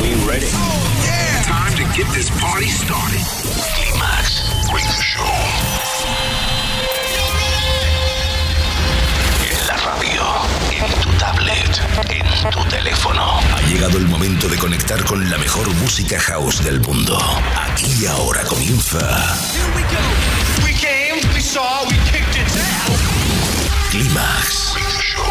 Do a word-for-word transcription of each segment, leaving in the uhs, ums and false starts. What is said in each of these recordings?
We ready. Oh, yeah. Time to get this party started. Climax Radio Show. En la radio, en tu tablet, en tu teléfono. Ha llegado el momento de conectar con la mejor música house del mundo. Aquí y ahora comienza. Here we go. We came, we saw, we kicked its ass. Climax Radio Show.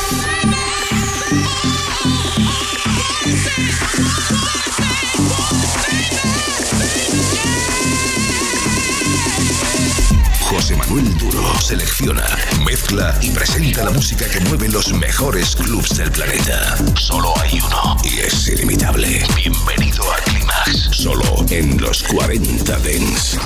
José Manuel Duro selecciona, mezcla y presenta la música que mueve los mejores clubs del planeta. Solo hay uno y es ilimitable. Bienvenido a Climax, solo en los cuarenta Dance.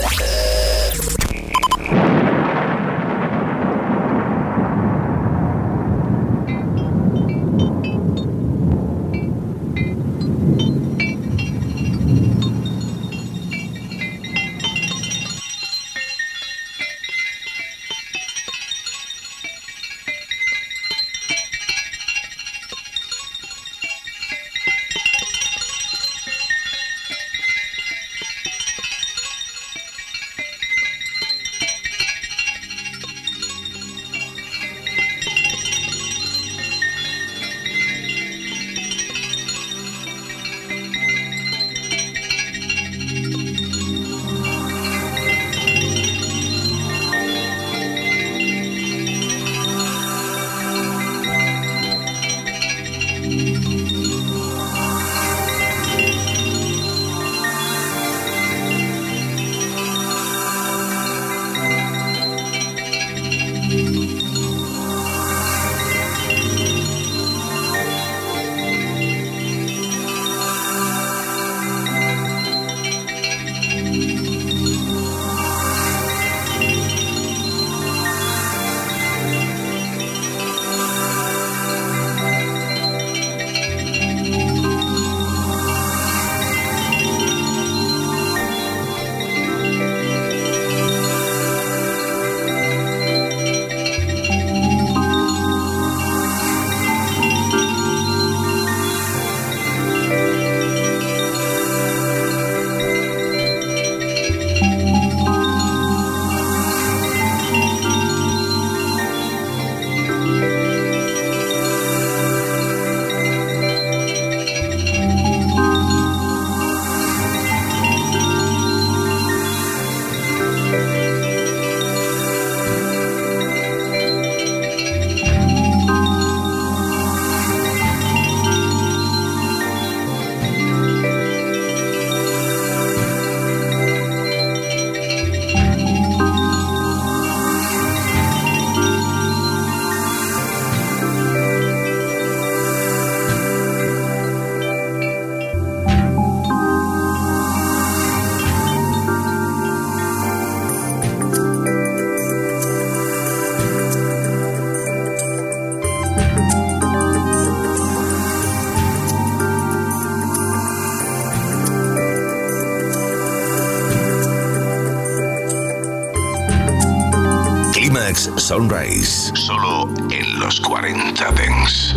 Sunrise, solo en los cuarenta Dance.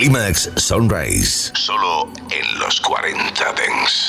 Climax Sunrise. Solo en los cuarenta Dance.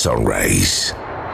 Sunrise.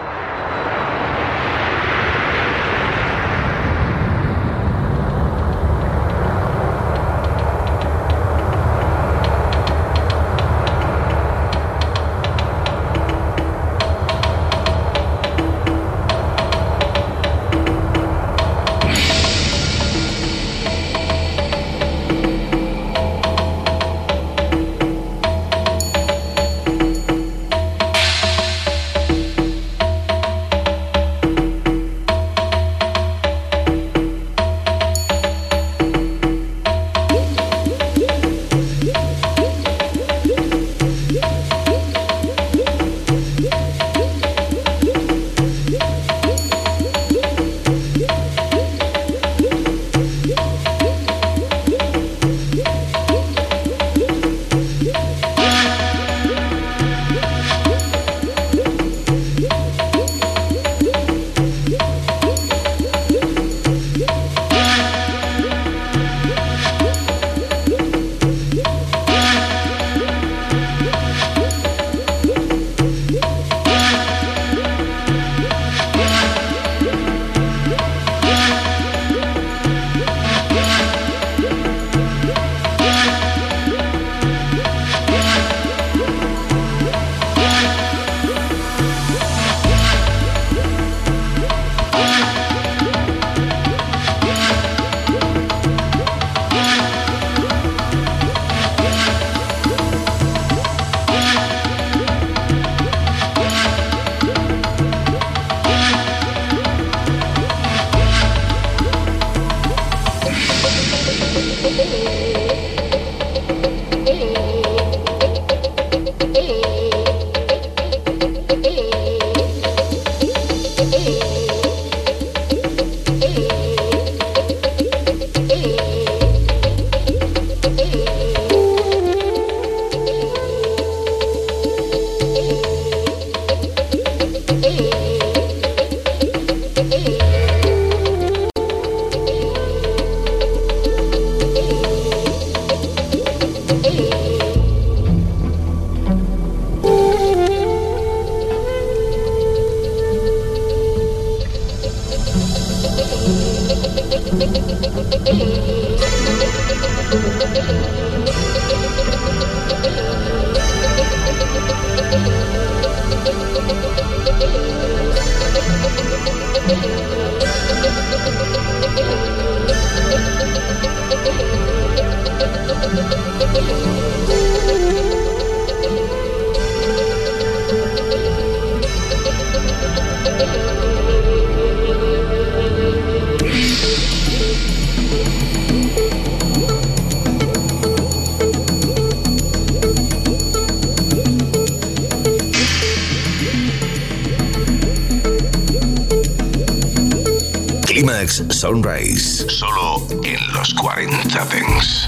Climax Sunrise, solo en los cuarenta Dance.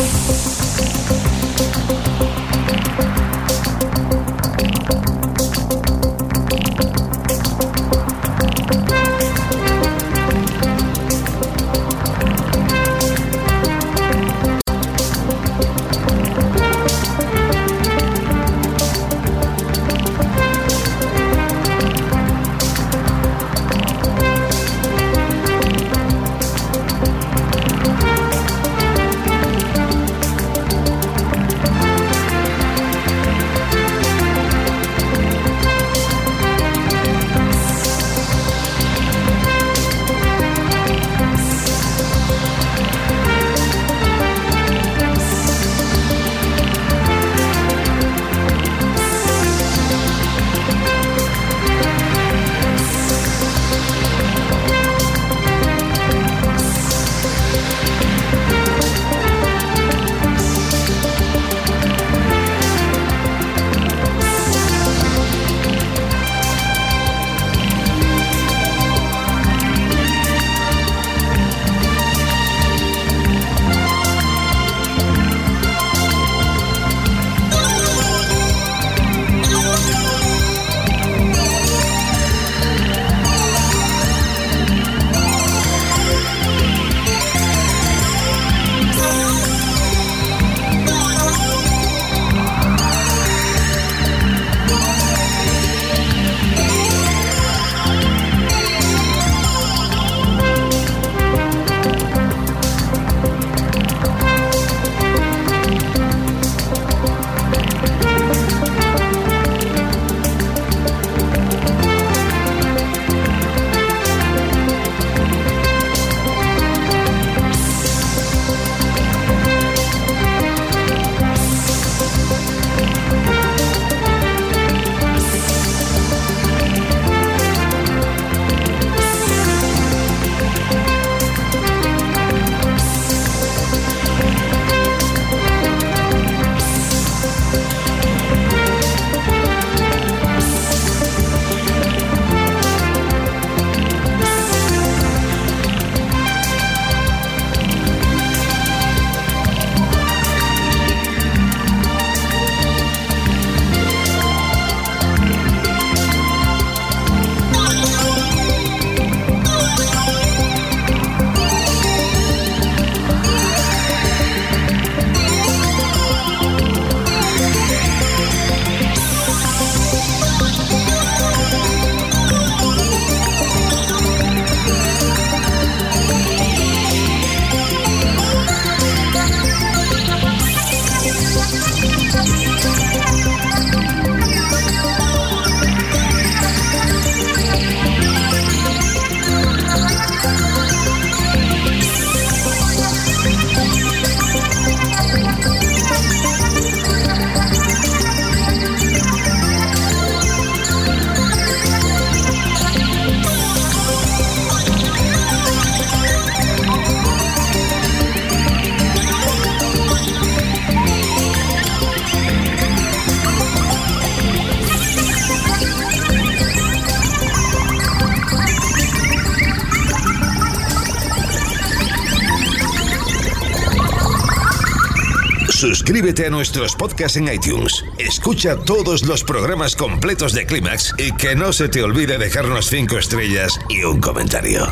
Suscríbete a nuestros podcasts en iTunes. Escucha todos los programas completos de Clímax y que no se te olvide dejarnos cinco estrellas y un comentario.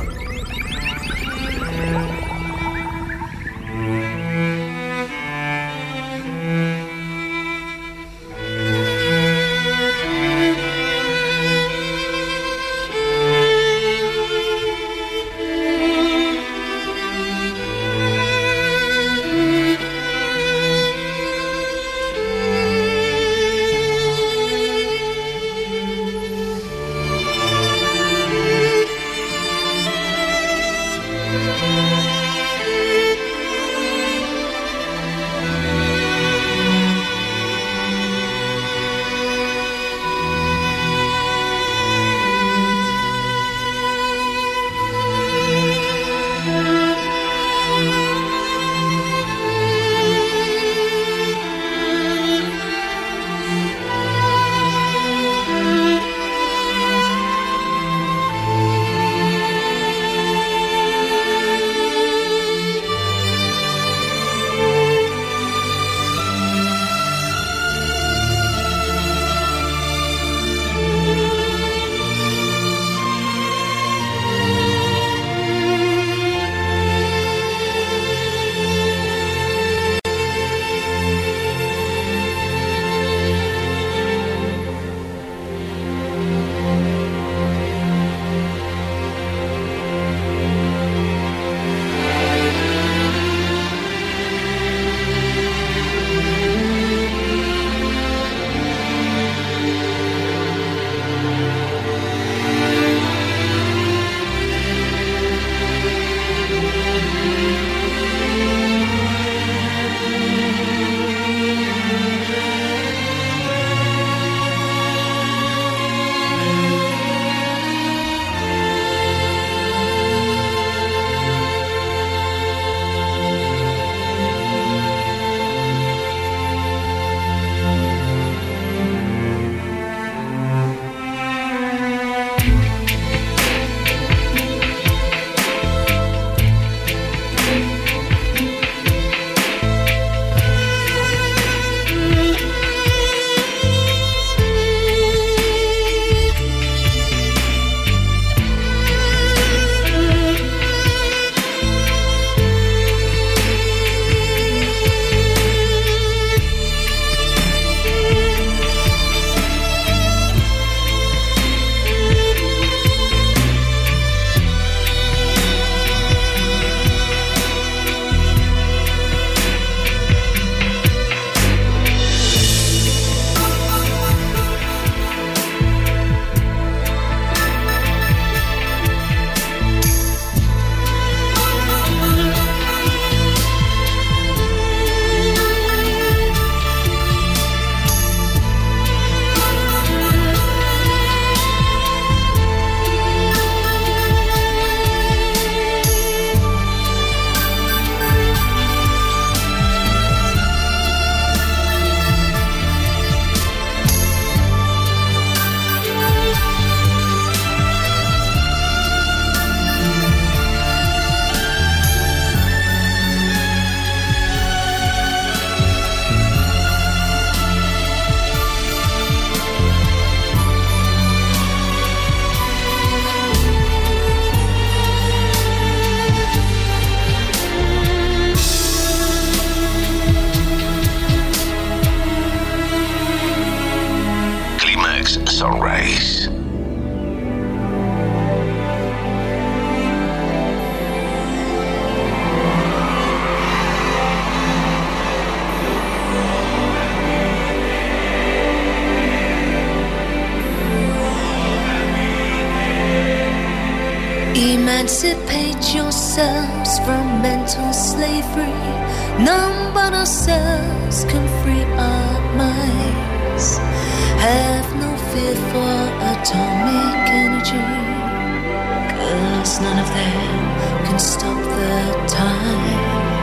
Emancipate yourselves from mental slavery. None but ourselves can free our minds. Have no fear for atomic energy, 'cause none of them can stop the time.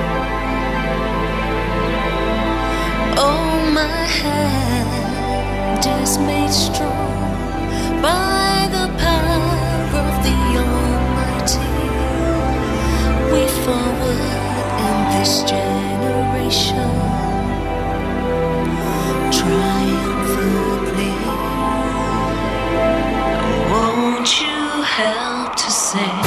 Oh, my hand is made strong by the power of the Almighty. We forward in this generation triumphantly. Won't you help to sing?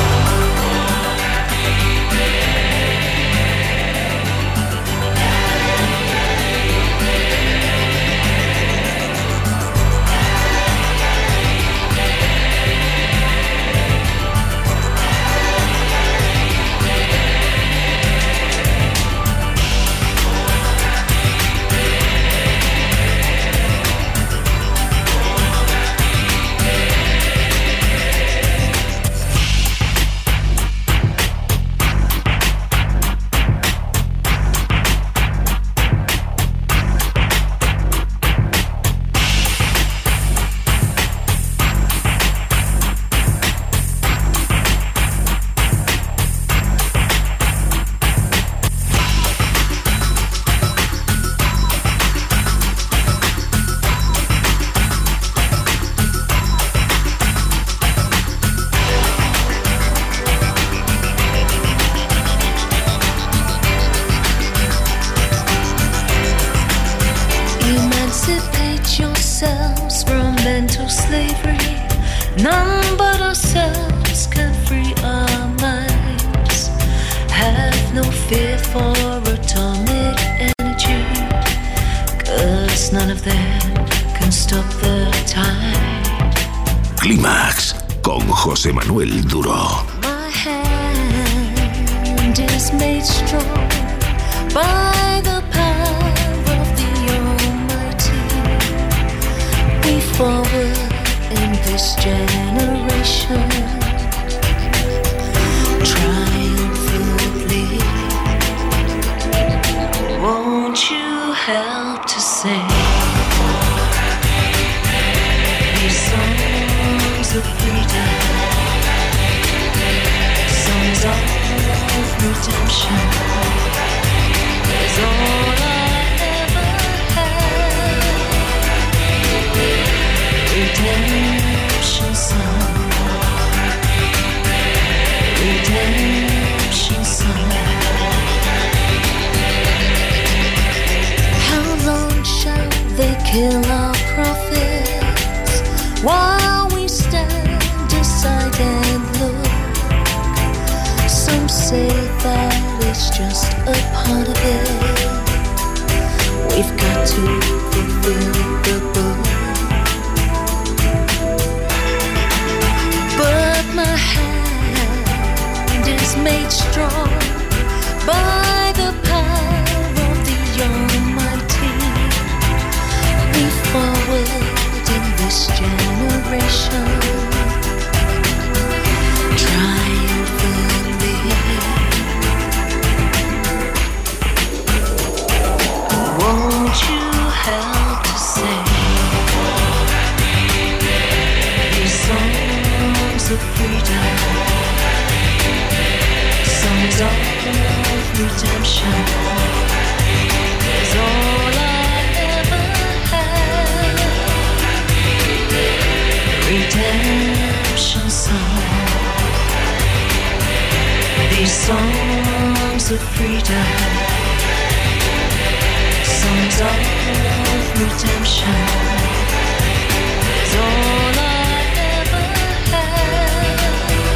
Clímax con José Manuel Duro. My hand is made strong by the power of the Almighty. We forward in this generation triumphantly. Won't you help to sing these songs of freedom, songs of redemption? Is all I ever had. Redemption song, redemption song. How long shall they kill our prophets while we stand aside and look? Some say that it's just a part of it. We've got to fulfill the book. But my hand is made strong by the power of the Almighty. We forward in this generation triumphantly. Won't you help to sing these songs of freedom, songs of redemption? Is all I ever had. Redemption song. These songs of freedom, songs of redemption, is all I ever had.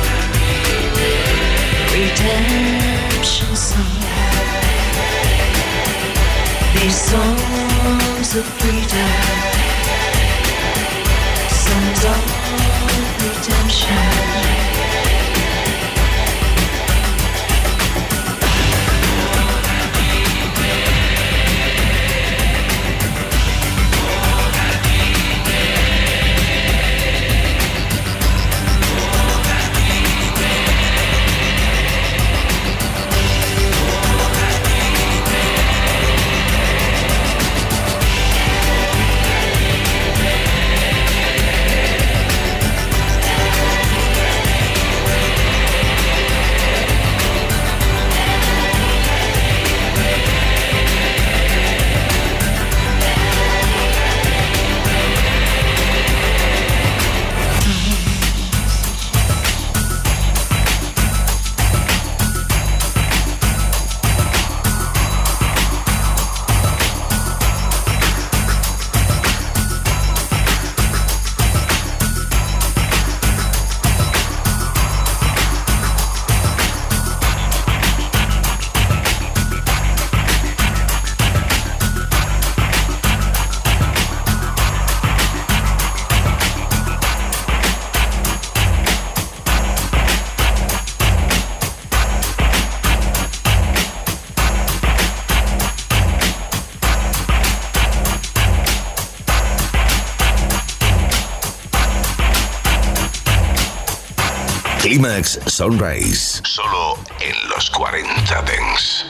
Redemption song. These songs of freedom, songs of redemption. Climax Sunrise. Solo en los cuarenta Dance.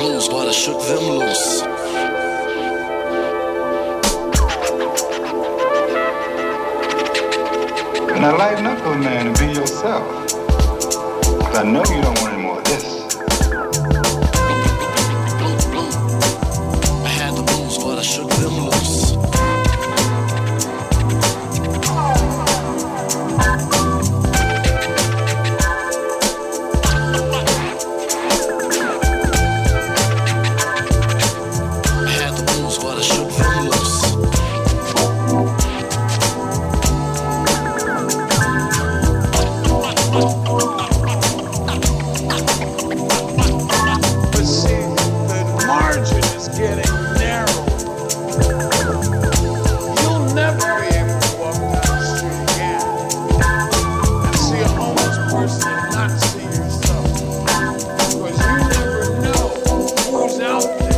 blues, but I shook them loose. Now lighten up, little man, and be yourself. Cause I know you don't want any more of this. I had the blues, but I shook them loose. I had the blues, but I shook them loose. But see, the margin is getting narrow. You'll never be able to walk down the street again and see a homeless person and not see yourself. Because you never know who's out there.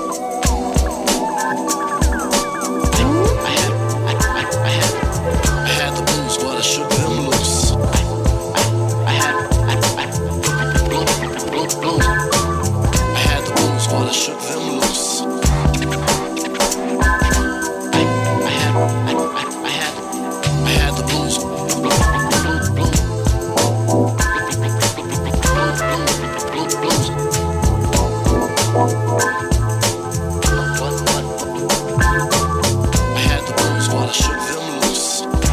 I had, I, I, I had, I had the blues, but I shook them loose. I, I had, I, I, blues, blues, blues. I had the blues, but I shook them loose. I, I had, I, I, I had, I had the blues, blues, blues, blues, blues, blues, blues. What, what? I had the blues, but I shook them loose.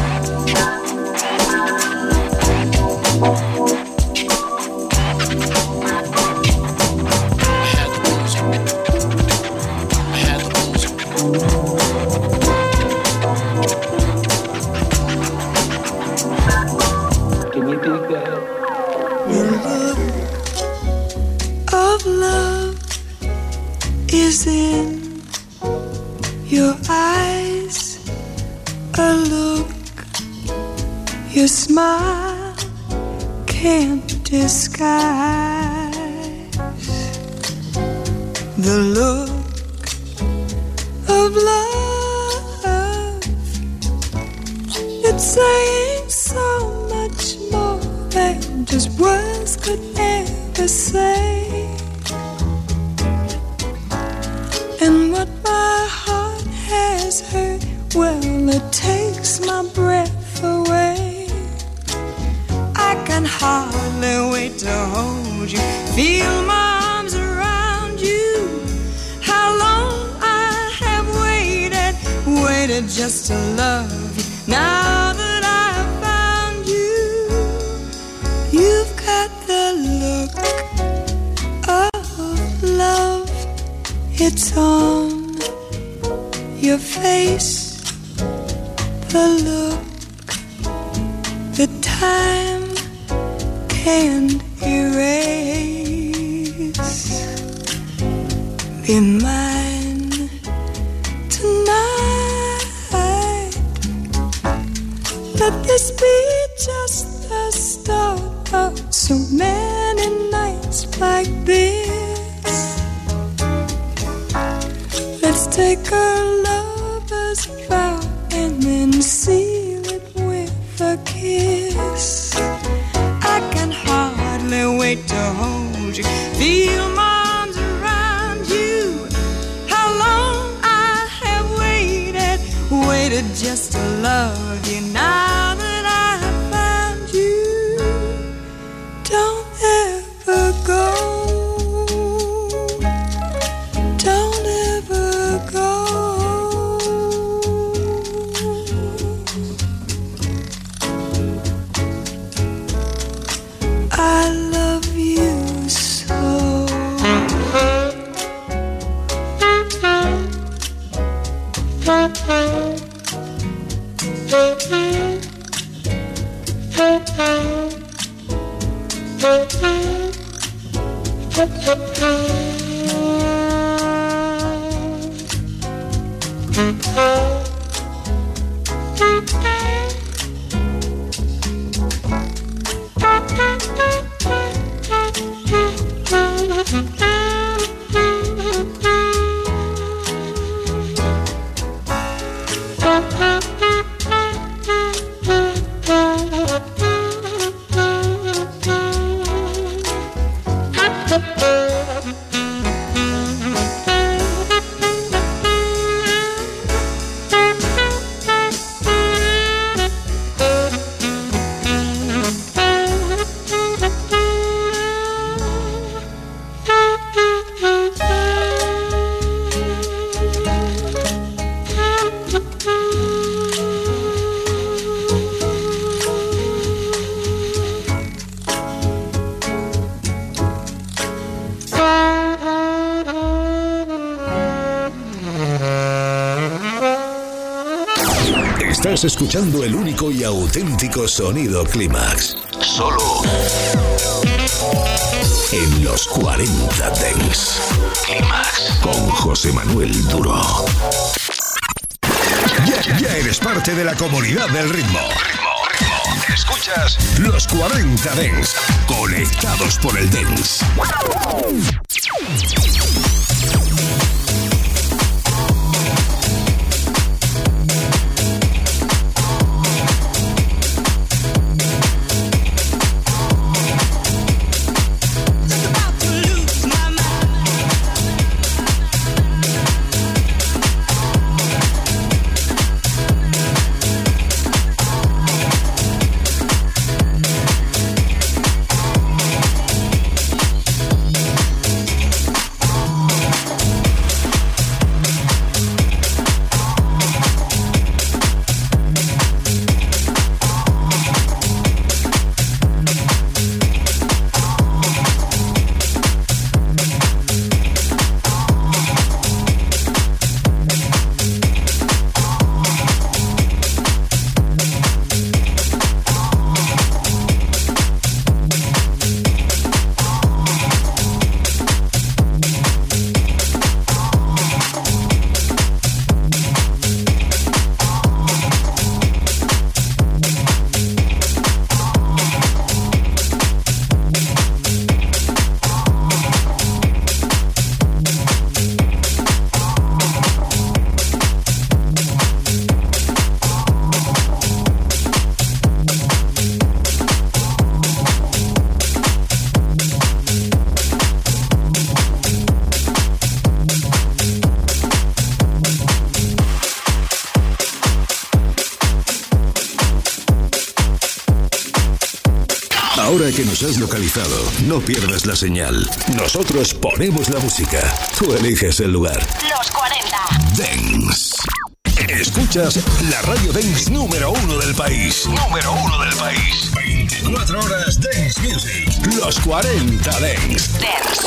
I had the blues. I had the blues. Can you dig that? Of love is in your eyes, a look your smile can't disguise. The look of love, it's saying so much more than just words could ever say. And what my heart has heard, well, it takes my breath away. I can hardly wait to hold you, feel my arms around you. How long I have waited, waited just to love you. Now that I've found you, you've got the look of love. It's on your face, the look that time can't erase. Be mine tonight. Let this be just the start of so many nights like this. Let's take a lover's vow and then seal it with a kiss. I can hardly wait to hold you, feel my arms around you. How long I have waited, waited just to love you. Now that I have found you, don't ever go. Don't ever go. I love you so. Estás escuchando el único y auténtico sonido Clímax. Solo en los cuarenta Dance. Clímax con José Manuel Duro. Ya, ya eres parte de la comunidad del ritmo. Ritmo, ritmo. Escuchas los cuarenta Dance. Conectados por el Dance. Ahora que nos has localizado, no pierdas la señal. Nosotros ponemos la música. Tú eliges el lugar. Los cuarenta Dance. Escuchas la radio dance número uno del país. Número uno del país. veinticuatro horas Dance Music. Los cuarenta Dance. Dance.